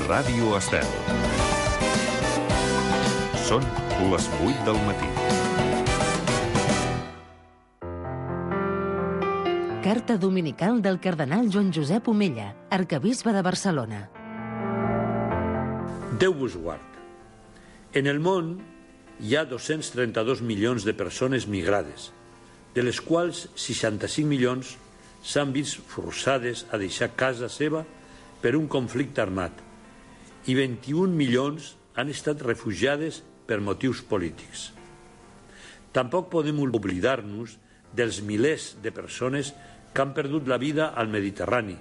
Ràdio Estel. Són les 8 del matí. Carta dominical del cardenal Joan Josep Omella, arquebisbe de Barcelona. Déu vos guard. En el món hi ha 232 milions de persones migrades, de les quals 65 milions s'han vist forçades a deixar casa seva per un conflicte armat i 21 milions han estat refugiades per motius polítics. Tampoc podem oblidar-nos dels milers de persones que han perdut la vida al Mediterrani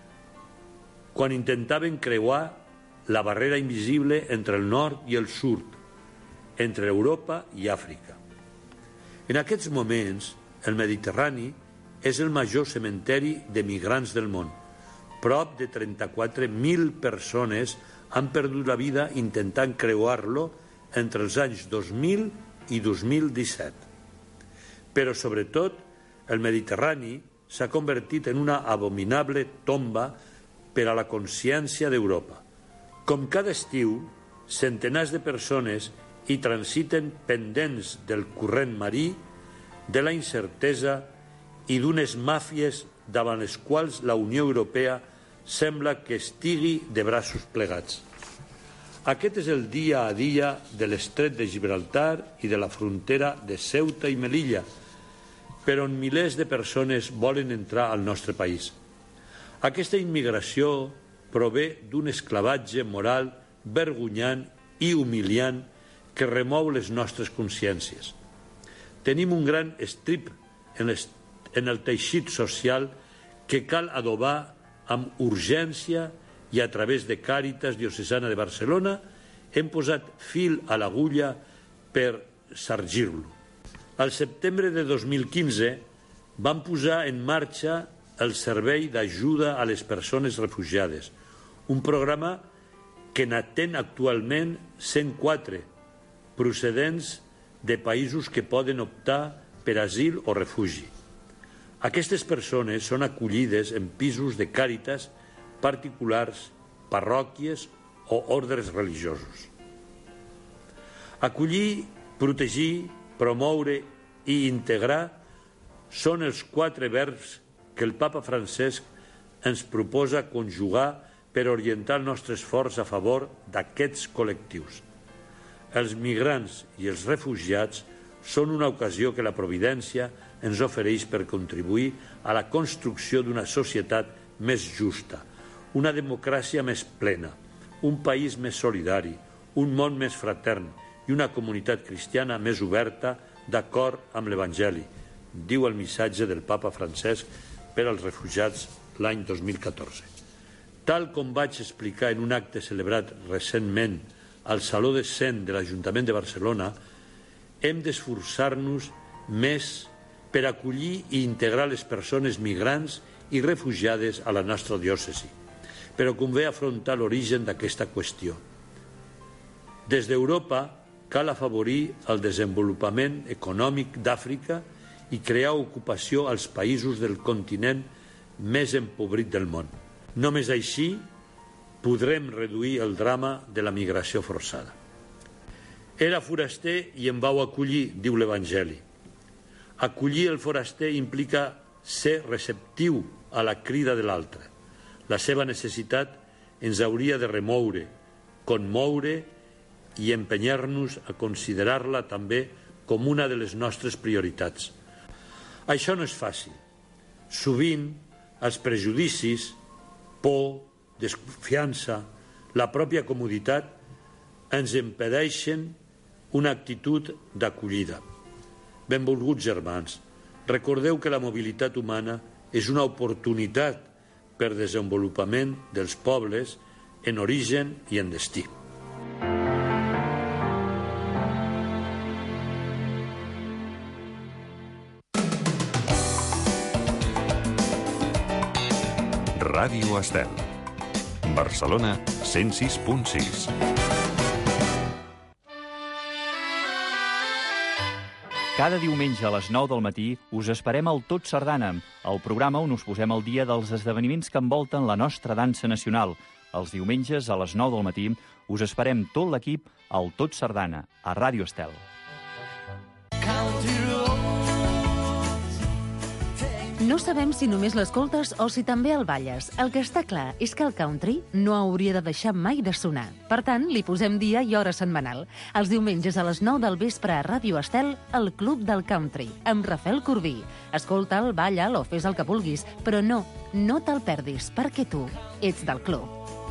quan intentaven creuar la barrera invisible entre el nord i el sud, entre Europa i Àfrica. En aquests moments, el Mediterrani és el major cementeri de migrants del món. Prop de 34.000 persones han perdut la vida intentant creuar-lo entre els anys 2000 i 2017. Però, sobretot, el Mediterrani s'ha convertit en una abominable tomba per a la consciència d'Europa. Com cada estiu, centenars de persones hi transiten pendents del corrent marí, de la incertesa i d'unes màfies davant les quals la Unió Europea sembla que estigui de braços plegats. Aquest és el dia a dia de l'estret de Gibraltar i de la frontera de Ceuta i Melilla, per on milers de persones volen entrar al nostre país. Aquesta immigració prové d'un esclavatge moral vergonyant i humiliant que remou les nostres consciències. Tenim un gran estrip en el teixit social que cal adobar amb urgència i a través de Càritas Diocesana de Barcelona hem posat fil a l'agulla per sargir-lo. Al setembre de 2015 vam posar en marxa el Servei d'Ajuda a les Persones Refugiades, un programa que n'atén actualment 104 procedents de països que poden optar per asil o refugi. Aquestes persones són acollides en pisos de Càritas particulars, parròquies o ordres religiosos. Acollir, protegir, promoure i integrar són els 4 verbs que el Papa Francesc ens proposa conjugar per orientar el nostre esforç a favor d'aquests col·lectius. Els migrants i els refugiats són una ocasió que la Providència ens ofereix per contribuir a la construcció d'una societat més justa, una democràcia més plena, un país més solidari, un món més fratern i una comunitat cristiana més oberta d'acord amb l'Evangeli, diu el missatge del Papa Francesc per als refugiats l'any 2014. Tal com vaig explicar en un acte celebrat recentment al Saló de Cent de l'Ajuntament de Barcelona, hem d'esforçar-nos més per acollir i integrar les persones migrants i refugiades a la nostra diòcesi, però convé afrontar l'origen d'aquesta qüestió. Des d'Europa cal afavorir el desenvolupament econòmic d'Àfrica i crear ocupació als països del continent més empobrit del món. Només així podrem reduir el drama de la migració forçada. Era foraster i em vau acollir, diu l'Evangeli. Acollir el foraster implica ser receptiu a la crida de l'altre. La seva necessitat ens hauria de remoure, conmoure i empenyar-nos a considerar-la també com una de les nostres prioritats. Això no és fàcil. Sovint, els prejudicis, por, desconfiança, la pròpia comoditat ens impedeixen una actitud d'acollida. Benvolguts germans, recordeu que la mobilitat humana és una oportunitat per desenvolupament dels pobles en origen i en destí. Ràdio Estel. Barcelona 106.6. Cada diumenge a les 9 del matí us esperem al Tot Sardana, el programa on us posem al dia dels esdeveniments que envolten la nostra dansa nacional, Els diumenges a les 9 del matí us esperem tot l'equip al Tot Sardana, a Ràdio Estel. No sabem si només l'escoltes o si també el balles. El que està clar és que el country no hauria de deixar mai de sonar. Per tant, li posem dia i hora setmanal. Els diumenges a les 9 del vespre a Ràdio Estel, el Club del Country, amb Rafael Corbí. Escolta'l, balla'l o fes el que vulguis, però no te'l perdis, perquè tu ets del club.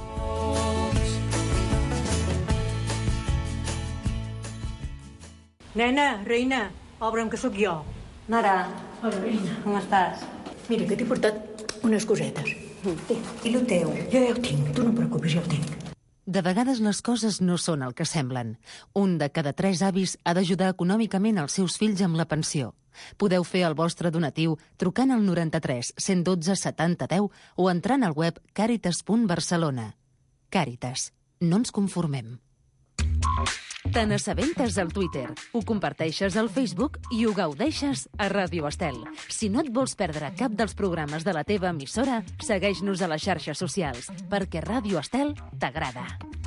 Nena, reina, obre'm que sóc jo. Mare. Hola, reina, com estàs? Mira, que t'he portat unes cosetes. I lo teu? Jo ja ho tinc, tu no et preocupis, ja ho tinc. De vegades les coses no són el que semblen. Un de cada 3 avis ha d'ajudar econòmicament els seus fills amb la pensió. Podeu fer el vostre donatiu trucant al 93 112 70 10 o entrant al web caritas.barcelona. Càritas. No ens conformem. Te n'assabentes al Twitter, ho comparteixes al Facebook i ho gaudeixes a Ràdio Estel. Si no et vols perdre cap dels programes de la teva emissora, segueix-nos a les xarxes socials, perquè Ràdio Estel t'agrada.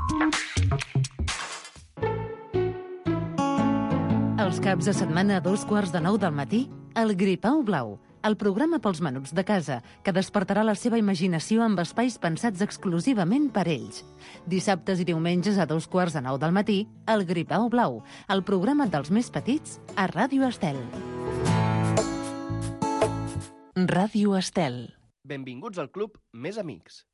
Els caps de setmana a 2:45 del matí, el Gripau Blau, el programa pels menuts de casa, que despertarà la seva imaginació amb espais pensats exclusivament per ells. Dissabtes i diumenges a 2:15 del matí, el Gripau Blau, el programa dels més petits a Ràdio Estel. Ràdio Estel. Benvinguts al club Més Amics.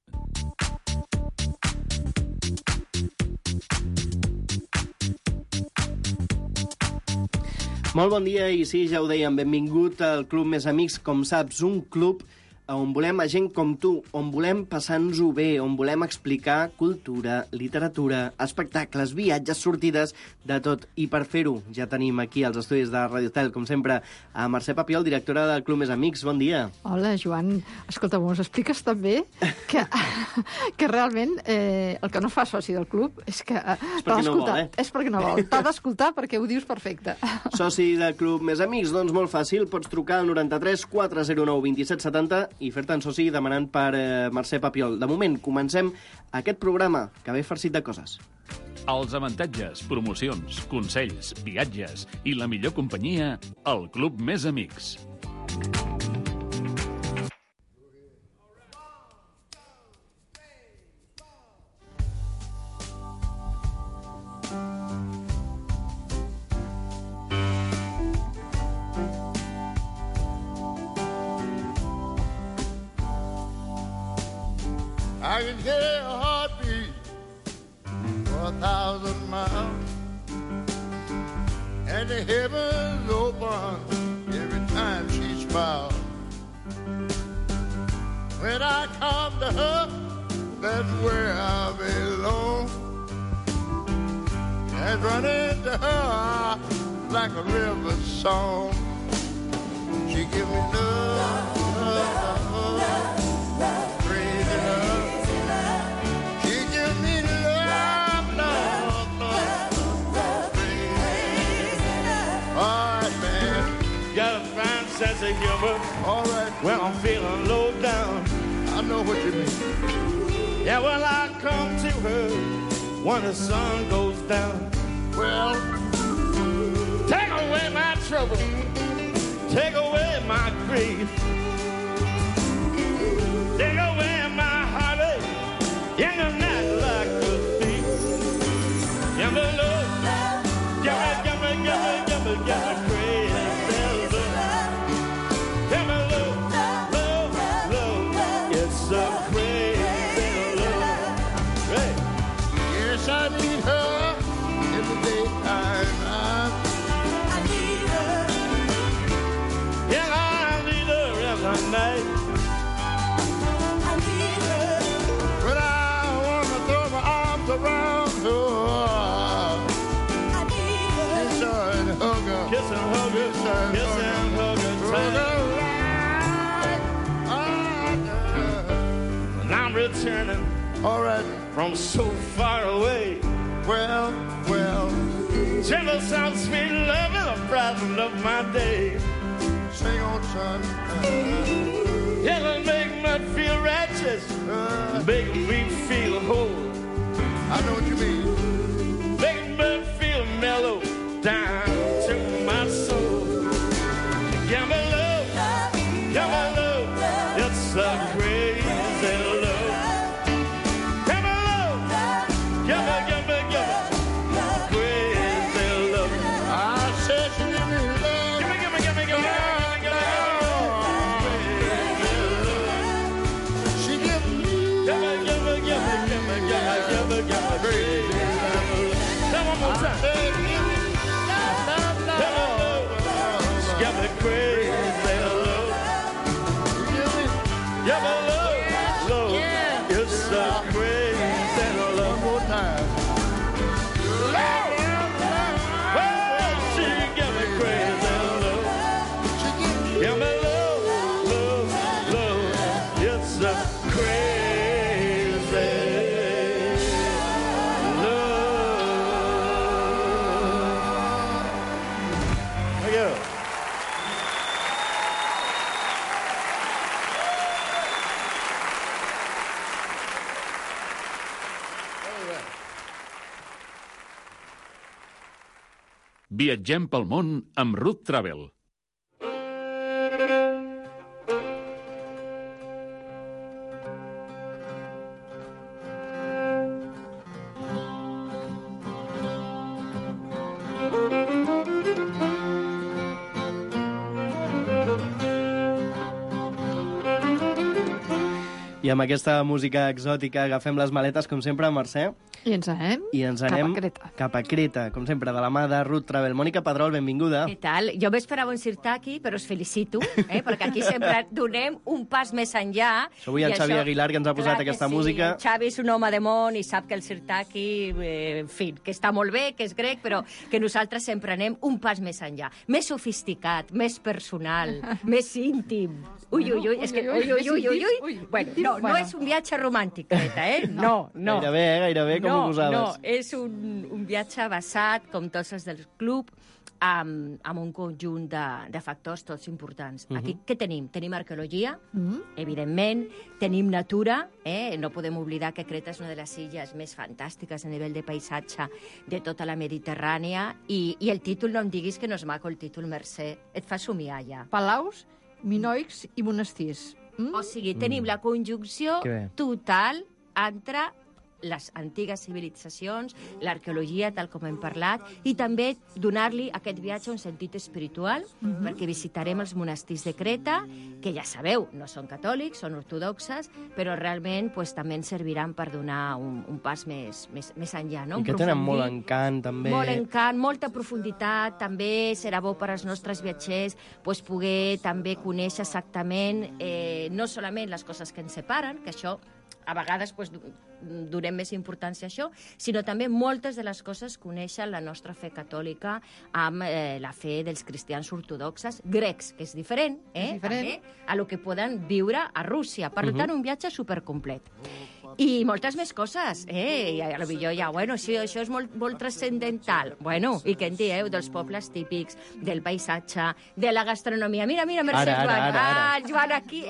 Molt bon dia i sí, ja ho dèiem, benvingut al Club Més Amics, com saps, un club on volem a gent com tu, on volem passar-nos-ho bé, on volem explicar cultura, literatura, espectacles, viatges, sortides, de tot. I per fer-ho ja tenim aquí als estudis de Radio Estel, com sempre, a Mercè Papiol, directora del Club Més Amics. Bon dia. Hola, Joan. Escolta, m'ho expliques també que realment el que no fa soci del club és que és perquè no vol, És perquè no vol. T'ha d'escoltar perquè ho dius perfecte. Soci del Club Més Amics, doncs molt fàcil, pots trucar al 93 409 27 70 i fer-te'n soci demanant per Mercè Papiol. De moment, comencem aquest programa que ve farcit de coses. Els avantatges, promocions, consells, viatges i la millor companyia al Club Més Amics. I can hear a heartbeat for 1,000 miles, and the heavens open every time she smiles. When I come to her, that's where I belong, and run into her like a river song. She give me love, love, love, love, crazy love. Sense of humor. All right. When I'm feeling low down, I know what you mean. Yeah, well, I come to her when the sun goes down. Well, take away my trouble, take away my grief, take away my heartache in the night like a thief. Give me love, give me, give me, give me, give me, give me crazy. I need her in the daytime. I need her. Yeah, I need her in the night. I need her. When I want to throw my arms around her. I need her. Kiss her and hug her. Kiss and hug her. Kiss and hug her. And I'm returning. All right. From so far away. Well, well. Gentle sound, sweet love, and the brighten of my day. Sing on, son. It'll make me feel righteous. Make me feel whole. a crazy love. Thank you. Viatgem pel món amb Ruth Travel. I amb aquesta música exòtica agafem les maletes, com sempre, Mercè. I ens anem, cap a Creta, com sempre, de la mà de Ruth Travel. Mònica Pedrol, benvinguda. Què tal? Jo m'esperava un Sirtaki, però us felicito, perquè aquí sempre donem un pas més enllà. Això avui el Xavi Aguilar, que ens ha posat aquesta música. El Xavi és un home de món i sap que el Sirtaki, en fi, que està molt bé, que és grec, però que nosaltres sempre anem un pas més enllà. Més sofisticat, més personal, més íntim. Ui. Bueno, no és un viatge romàntic, Creta, No. Gairebé, com ho posaves. No, és un viatge basat, com tots els del club, amb un conjunt de factors tots importants. Aquí què tenim? Tenim arqueologia, evidentment, tenim natura, no podem oblidar que Creta és una de les illes més fantàstiques a nivell de paisatge de tota la Mediterrània, i el títol, no em diguis que no és maco el títol, Mercè, et fa somiar ja. Palaus, minoics i monestirs. O sigui, tenim la conjunció total entre les antigues civilitzacions, l'arqueologia, tal com hem parlat, i també donar-li a aquest viatge un sentit espiritual, perquè visitarem els monestirs de Creta, que ja sabeu, no són catòlics, són ortodoxes, però realment també ens serviran per donar un pas més enllà. I que tenen molt encant, també. Molt encant, molta profunditat, també serà bo per als nostres viatgers poder també conèixer exactament no solament les coses que ens separen, que això a vegades donem més importància a això, sinó també moltes de les coses coneixen la nostra fe catòlica amb la fe dels cristians ortodoxes grecs, que és diferent, també a lo que poden viure a Rússia. Per tant, un viatge supercomplet. I moltes més coses, I potser ja, sí, això és molt transcendental. Bueno, i què en dieu dels pobles típics, del paisatge, de la gastronomia? Mira, Mercè Joan. El Joan aquí,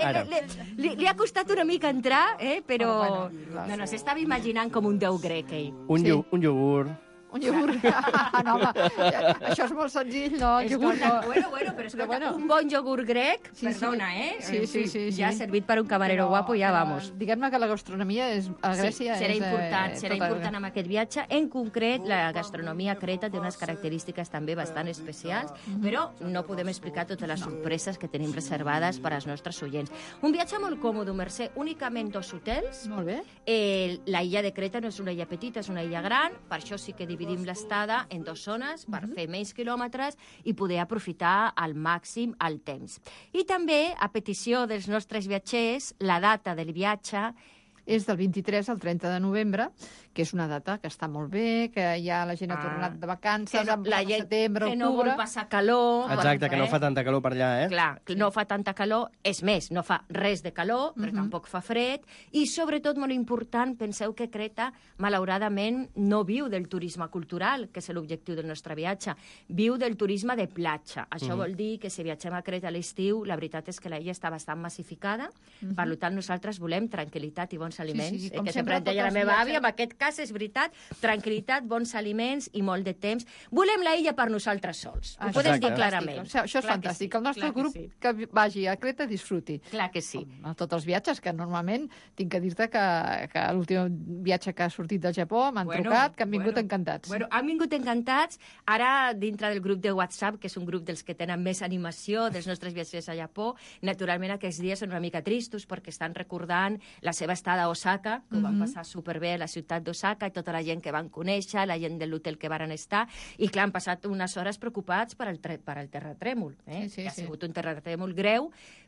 li ha costat una mica entrar, però no, s'estava imaginant com un déu grec, ell. Un iogurt. Un iogurt. No, home, això és molt senzill, no? Bueno, però escolta, un bon iogurt grec, perdona, Sí. Ja servit per un camarero guapo, ja vamos. Diguem-ne que la gastronomia a Grècia serà important amb aquest viatge. En concret, la gastronomia a Creta té unes característiques també bastant especials, però no podem explicar totes les sorpreses que tenim reservades per als nostres oients. Un viatge molt còmode, Mercè, únicament 2 hotels. Molt bé. La illa de Creta no és una illa petita, és una illa gran, per això sí que dividim l'estada en 2 zones per fer menys quilòmetres i poder aprofitar al màxim el temps. I també, a petició dels nostres viatgers, la data del viatge és del 23 al 30 de novembre, que és una data que està molt bé, que ja la gent ha tornat de vacances, la gent setembre, que no vol passar calor. Exacte, que no fa tanta calor per allà, Clar, no fa tanta calor, és més, no fa res de calor, però tampoc fa fred, i sobretot, molt important, penseu que Creta, malauradament, no viu del turisme cultural, que és l'objectiu del nostre viatge, viu del turisme de platja. Això vol dir que si viatgem a Creta a l'estiu, la veritat és que l'illa està bastant massificada, per tant, nosaltres volem tranquil·litat i bons aliments, que sempre et deia la meva àvia, en aquest cas és veritat, tranquil·litat, bons aliments i molt de temps. Volem la illa per nosaltres sols, ho podem dir clarament. Això és fantàstic, el nostre grup que vagi a Creta disfruti. Clar que sí. A tots els viatges, que normalment tinc que dir-te que l'últim viatge que ha sortit del Japó m'han trucat, que han vingut encantats. Han vingut encantats. Ara, dintre del grup de WhatsApp, que és un grup dels que tenen més animació dels nostres viatgers a Japó, naturalment aquests dies són una mica tristos perquè estan recordant la seva estada a Osaka, que ho van passar superbé a la ciutat d'Osaka, i tota la gent que van conèixer, la gent de l'hotel que van estar, i clar, han passat unes hores preocupats per al terratrèmol, que ha sigut un terratrèmol greu,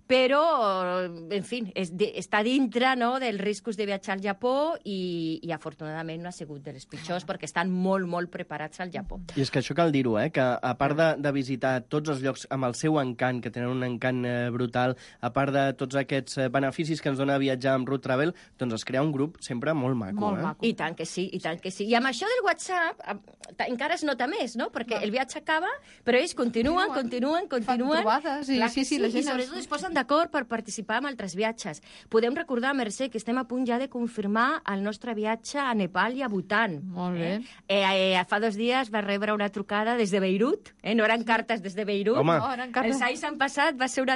però, en fi, està dintre, no?, dels riscos de viatjar al Japó i afortunadament no ha sigut dels pitjors perquè estan molt, molt preparats al Japó. I és que això cal dir-ho, que a part de visitar tots els llocs amb el seu encant, que tenen un encant brutal, a part de tots aquests beneficis que ens dona viatjar amb Root Travel, doncs es crea un grup sempre molt maco. Molt maco. I tant que sí, i tant que sí. I amb això del WhatsApp encara es nota més, no?, perquè el viatge acaba, però ells continuen. Fan trobades, i la gent... I sobretot es posen d'acord per participar en altres viatges. Podem recordar, Mercè, que estem a punt ja de confirmar el nostre viatge a Nepal i a Bhutan. Molt bé. Fa 2 dies va rebre una trucada des de Beirut, no eren cartes des de Beirut. Home. Els anys han passat, va ser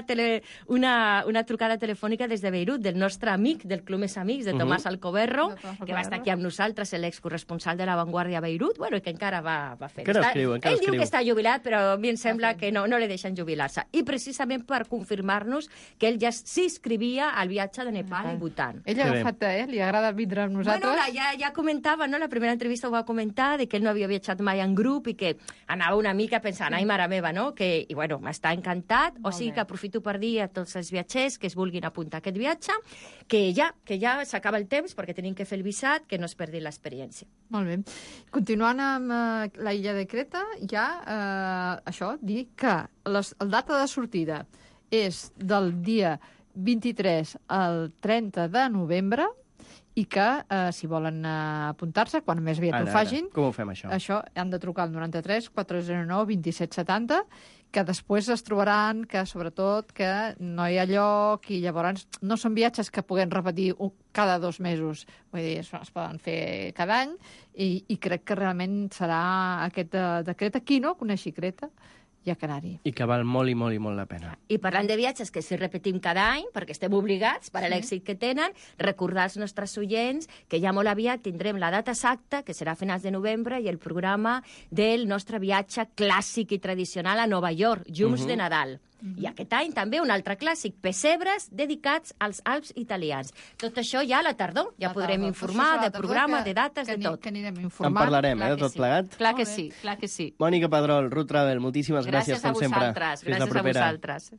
una trucada telefònica des de Beirut, del nostre amic, del Club Més Amics, de Tomàs Alcoberro, que va estar aquí amb nosaltres, l'excorresponsal de La Vanguardia a Beirut, i que encara va fer. Ell diu que està jubilat, però a mi em sembla que no li deixen jubilar-se. I precisament per confirmar-nos que ell ja s'inscrivia al viatge de Nepal i Bhutan. Ell ha agafat, li agrada vindre amb nosaltres. Bueno, ja comentava, no?, la primera entrevista ho va comentar, de que ell no havia viatjat mai en grup i que anava una mica pensant, ai, mare meva, no?, i bueno, m'està encantat, o sigui que aprofito per dir a tots els viatgers que es vulguin apuntar a aquest viatge, que ja s'acaba el temps perquè tenim que fer el visat, que no es perdi l'experiència. Molt bé. Continuant amb la illa de Creta, ja això, dir que la data de sortida és del dia 23 al 30 de novembre i que, si volen apuntar-se, quan més aviat ho facin... Com ho fem, això? Això, han de trucar al 93 409 2770, que després es trobaran que, sobretot, que no hi ha lloc i llavors no són viatges que puguem repetir cada 2 mesos. Vull dir, es poden fer cada any i crec que realment serà aquest de Creta. Qui no coneixi Creta i a Canari. I que val molt i molt i molt la pena. I parlant de viatges que si repetim cada any, perquè estem obligats per l'èxit que tenen, recordar als nostres oients que ja molt aviat tindrem la data exacta, que serà a finals de novembre, i el programa del nostre viatge clàssic i tradicional a Nova York, Llums de Nadal. I aquest any també un altre clàssic, pessebres dedicats als Alps italians. Tot això ja a la tardor, ja podrem informar de programa, de dates, de tot. Que anirem informant. En parlarem, de tot plegat. Clar que sí, clar que sí. Mònica Pedrol, Root Travel, moltíssimes gràcies com sempre. Gràcies a vosaltres.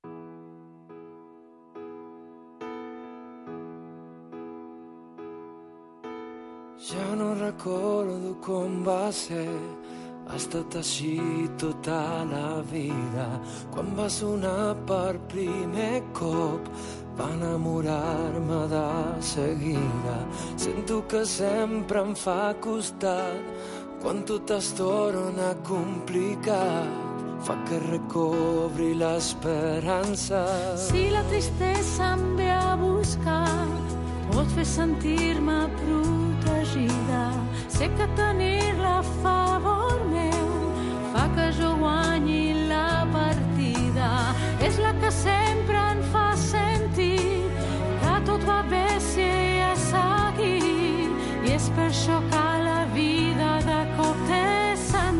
Ja no recordo com va ser. Ha estat així tota la vida. Quan va sonar per primer cop, va enamorar-me de seguida. Sento que sempre em fa costat quan tot es torna complicat. Fa que recobri l'esperança. Si la tristesa em ve a buscar, pot fer sentir-me protegida. Sé que tenir-la a favor meu fa que jo guanyi la partida. És la que sempre em fa sentir que tot va bé si ella és aquí. I és per això que la vida de cop té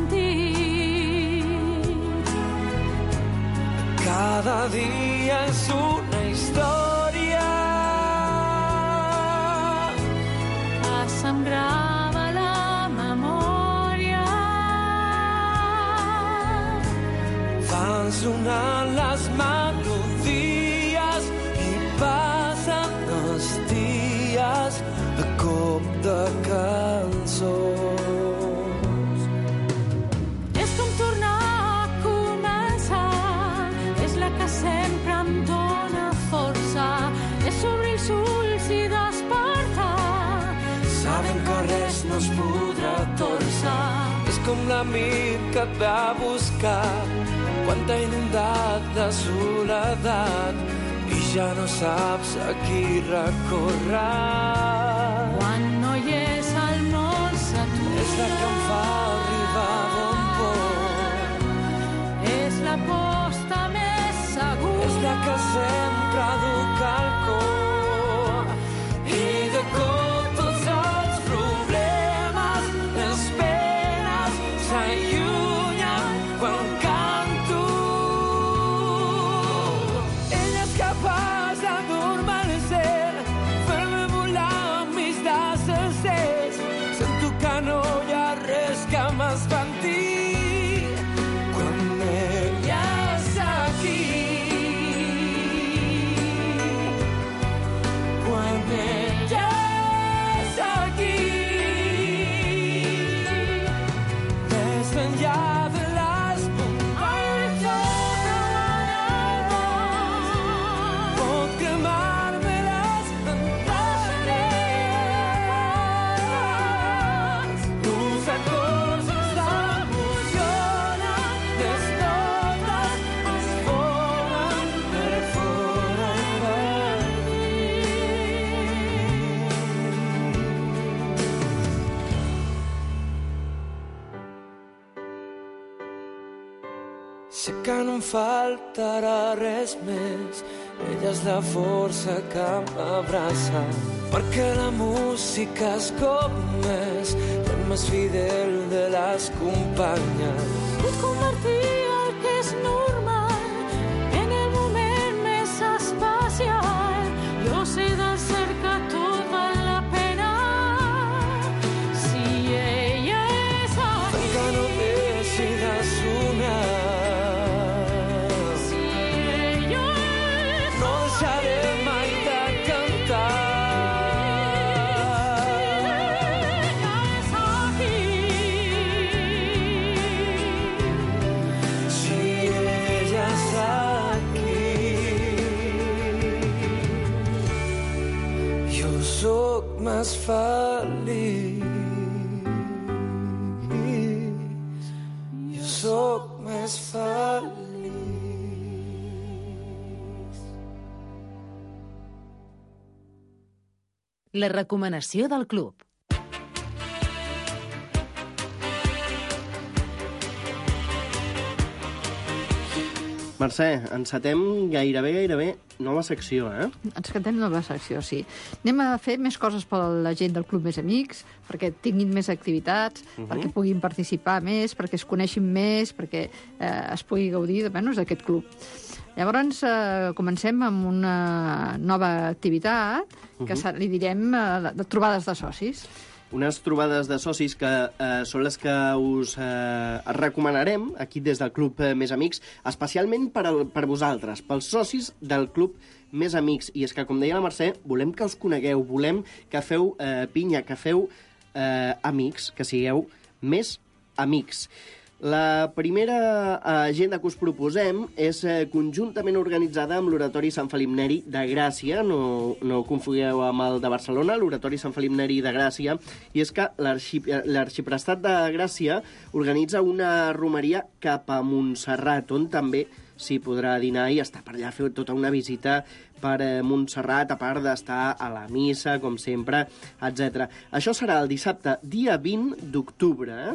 sentit. Cada dia és una història que se'm grava a la memòria. Van sonant les melodies i passen els dies a cop de cançons. És com tornar a començar, és la que sempre em dóna força, és obrir els ulls i despertar, sabem que res no es podrà torçar. És com l'amic que et va buscar quan t'ha inundat de soledat i ja no saps a qui recórrer. Quan no hi és el món s'atura. És la que em fa arribar a bon port. És la posta més segura. És la que sempre duc al cor. I de cop tots els problemes, les penes s'allunyen quan canto. Ella és capaç de normalitzar, fer-me volar em faltarà res més. Ella és la força que m'abraça, perquè la música és com és, el més fidel de les companyes. Puc convertir el que és normal en el moment més especial. Jo sé de cerca tot val la pena si ella és aquí. Encara no decides sonar. Si ella és no deixaré mai de cantar. Si ella és aquí, jo sóc més feliç. Jo sóc més feliç. La recomanació del club. Mercè, encetem gairebé nova secció, eh? Encetem nova secció, sí. Anem a fer més coses per la gent del Club Més Amics, perquè tinguin més activitats, perquè puguin participar més, perquè es coneixin més, perquè es pugui gaudir d'aquest club. Llavors, comencem amb una nova activitat que li direm de trobades de socis. Unes trobades de socis que són les que us recomanarem aquí des del Club Més Amics, especialment per vosaltres, pels socis del Club Més Amics. I és que, com deia la Mercè, volem que us conegueu, volem que feu pinya, que feu amics, que sigueu més amics. La primera agenda que us proposem és conjuntament organitzada amb l'Oratori Sant Felip Neri de Gràcia, no confongueu amb el de Barcelona, l'Oratori Sant Felip Neri de Gràcia, i és que l'Arxiprestat de Gràcia organitza una romeria cap a Montserrat, on també s'hi podrà dinar i estar per allà, fer tota una visita per Montserrat, a part d'estar a la missa, com sempre, etc. Això serà el dissabte, dia 20 d'octubre,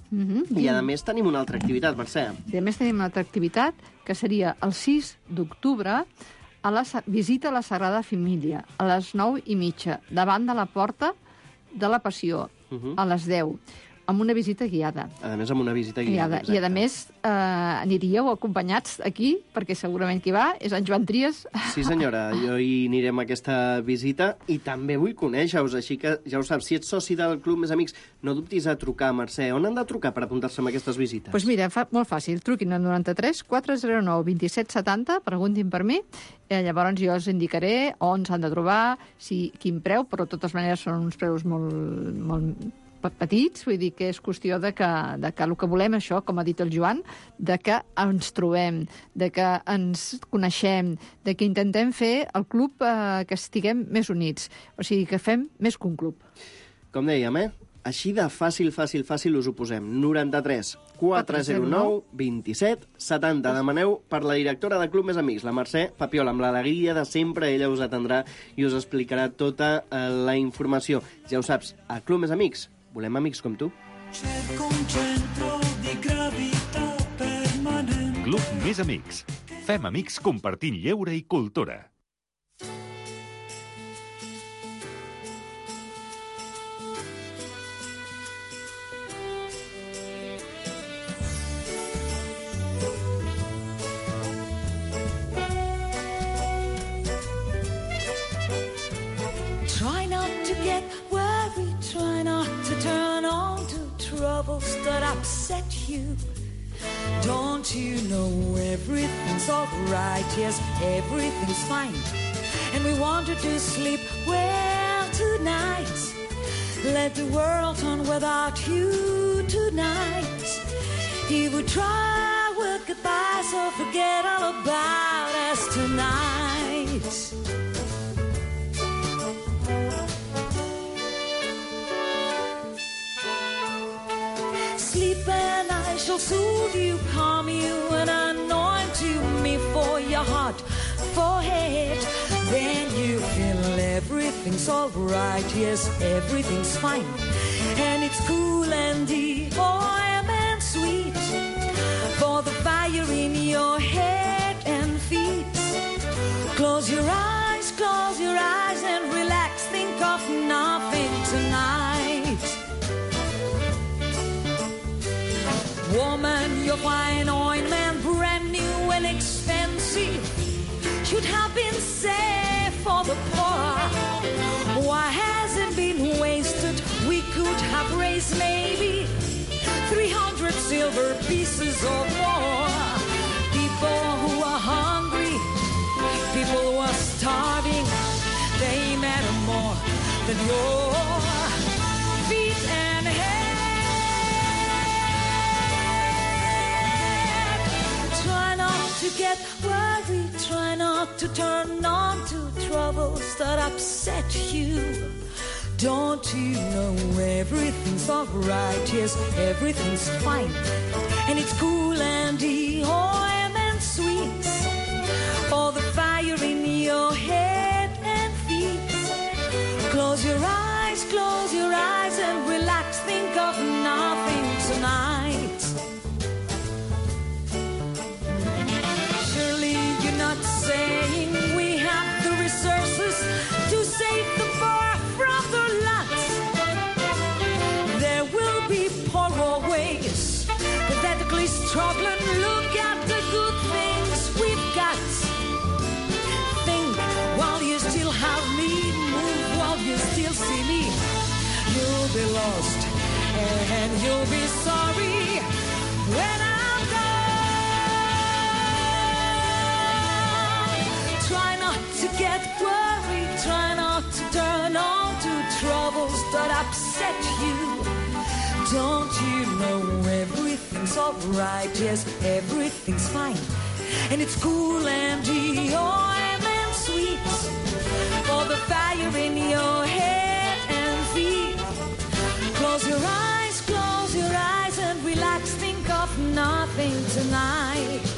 I a més tenim una altra activitat, Mercè. I a més tenim una altra activitat, que seria el 6 d'octubre, a la visita a la Sagrada Família, a les 9:30, davant de la Porta de la Passió, a les 10, amb una visita guiada. A més, amb una visita guiada. I a més, aniríeu acompanyats aquí, perquè segurament qui va és en Joan Trias. Sí, senyora, jo hi anirem a aquesta visita i també vull conèixer-vos, així que ja ho saps, si ets soci del Club Més Amics, no dubtis a trucar, Mercè. On han de trucar per apuntar-se a aquestes visites? Doncs mira, molt fàcil, truquin al 93 409 27 70, preguntin per mi, llavors jo els indicaré on s'han de trobar, quin preu, però de totes maneres són uns preus molt petits, vull dir que és qüestió de que el que volem, això, com ha dit el Joan, de que ens trobem, de que ens coneixem, de que intentem fer el club que estiguem més units, o sigui, que fem més que un club. Com dèiem, així de fàcil us ho posem. 93 409 27 70. Demaneu per la directora del Club Més Amics, la Mercè Papiola, amb l'alegria de sempre. Ella us atendrà i us explicarà tota la informació. Ja ho saps, al Club Més Amics volem amics com tu. Cerco un centro di gravità permanente. Club Més Amics. Fem amics compartint lleure i cultura. Try not to get worried, try not to turn on to troubles that upset you. Don't you know everything's alright? Yes, everything's fine. And we want you to sleep well tonight. Let the world turn without you tonight. If we try, we'll goodbye, so forget all about us tonight. Sleep and I shall soothe you, calm you, and anoint you me for your heart, forehead. Then you feel everything's alright, yes, everything's fine. And it's cool and deep, warm and sweet. for the fire in your head and feet. Close your eyes and relax. Think of nothing tonight. Woman, your fine ointment, brand new and expensive, should have been saved for the poor. Why has it been wasted? We could have raised maybe 300 silver pieces or more. People who are hungry, people who are starving, they matter more than your feet and head. Try not to get worried, try not to turn on to troubles that upset you. Don't you know everything's alright? Yes, everything's fine. And it's cool and oil and sweet. For the fire in your head and feet. Close your eyes and relax. Think of nothing tonight. Surely you're not saying we have the resources to save the poor from their lot. There will be poorer ways, pathetically struggling. Look at the good things we've got. Think while you still have me, move while you still see me. You'll be lost and you'll be sorry when I'm gone. Try not to get worried, try not to turn on to troubles that upset you. Don't you know everything's alright? Yes, everything's fine. And it's cool and oil and sweet. For the fire in your head and feet. Close your eyes and relax. Think of nothing tonight.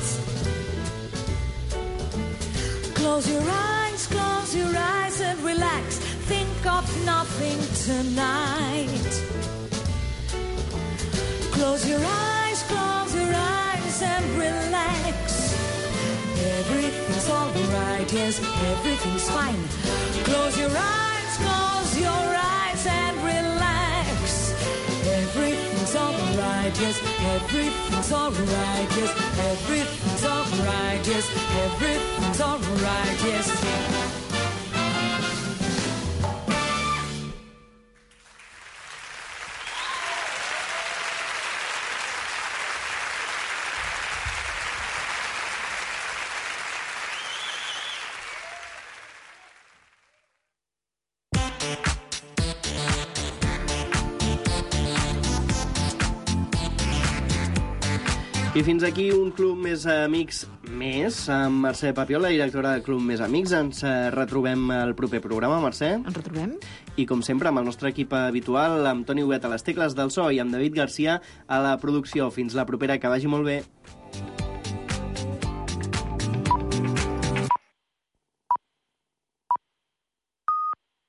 Close your eyes and relax. Think of nothing tonight. Close your eyes and relax. Everything's alright, yes, everything's fine. Close your eyes and relax. Everything's alright, yes, everything's alright, yes, everything's alright, yes, everything's alright, yes. I fins aquí un Club Més Amics més, amb Mercè Papiol, la directora del Club Més Amics. Ens retrobem al proper programa, Mercè. Ens retrobem. I com sempre, amb el nostre equip habitual, amb Toni Huguet a les tecles del so i amb David Garcia a la producció. Fins la propera, que vagi molt bé.